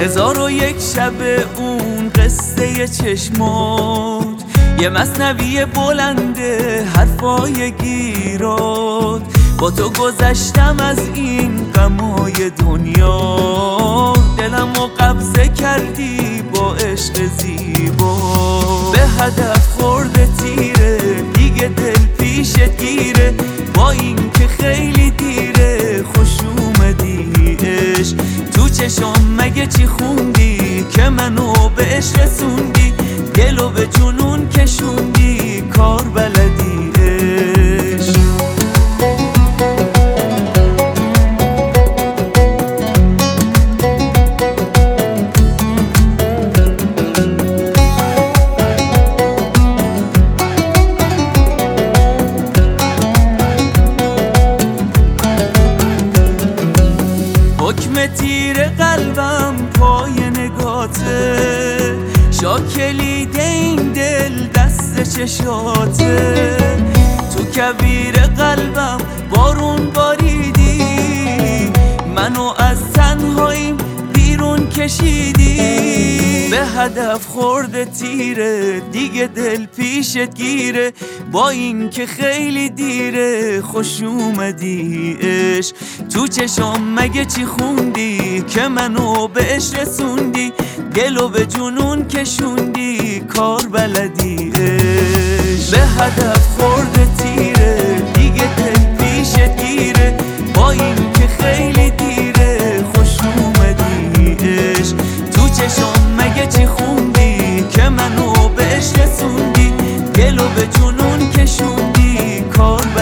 1001 شب اون قصه چشمات، یه مثنوی بلنده حرفای گیرات. با تو گذشتم از این غمای دنیا، دلمو قبضه کردی با عشق زیبا. به هدف خورده تیره دیگه دل پیشت گیره، با این که خیلی دیره خوش اومدی عشق. تو چشام مگه چی خوندی که منو به عشق رسوندی؟ دلو به جنون کشوندی کار بلدی عشق. حکم تیر قلبم پای نگاته، شاکلید این دل دست چشاته. تو کویر قلبم بارون باریدی، منو از تنهاییم بیرون کشیدی. به هدف خورده تیره دیگه دل پیشت گیره، با این که خیلی دیره خوش اومدی عشق. تو چشام مگه چی خوندی که منو به عشق رسوندی؟ دلو به جنون کشوندی کار بلدی عشق. به هدف خورده تیره دیگه دل پیشت گیره، با این که خیلی دیره خوش اومدی عشق. تو چشام مگه چی خوندی که منو به عشق رسوندی؟ دلو به جنون کشوندی کار